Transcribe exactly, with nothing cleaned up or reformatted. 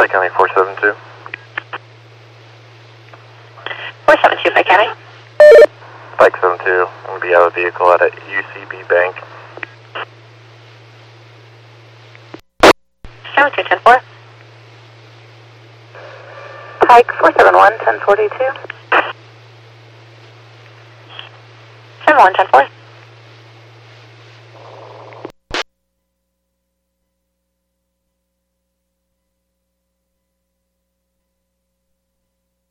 Pike County four seven two. four seven two, Pike County. Pike seven two, I'm going to be out of the vehicle at a U C B bank. seven two ten four. Pike four seven one, ten forty-two. seven one ten four.